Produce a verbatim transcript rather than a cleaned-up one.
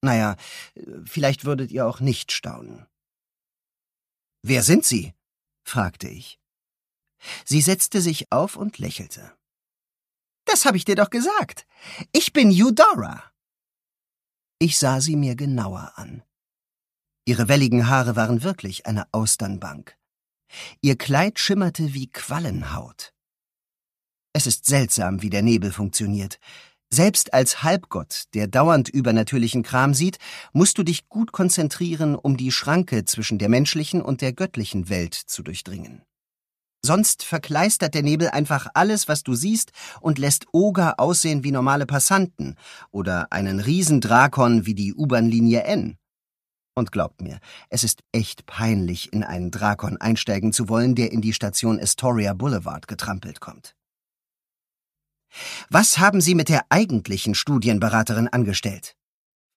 Naja, vielleicht würdet ihr auch nicht staunen. »Wer sind Sie?« fragte ich. Sie setzte sich auf und lächelte. »Das habe ich dir doch gesagt. Ich bin Eudora.« Ich sah sie mir genauer an. Ihre welligen Haare waren wirklich eine Austernbank. Ihr Kleid schimmerte wie Quallenhaut. Es ist seltsam, wie der Nebel funktioniert. Selbst als Halbgott, der dauernd übernatürlichen Kram sieht, musst du dich gut konzentrieren, um die Schranke zwischen der menschlichen und der göttlichen Welt zu durchdringen. Sonst verkleistert der Nebel einfach alles, was du siehst, und lässt Oger aussehen wie normale Passanten oder einen Riesendrakon wie die U-Bahn-Linie N. Und glaubt mir, es ist echt peinlich, in einen Drakon einsteigen zu wollen, der in die Station Astoria Boulevard getrampelt kommt. »Was haben Sie mit der eigentlichen Studienberaterin angestellt?«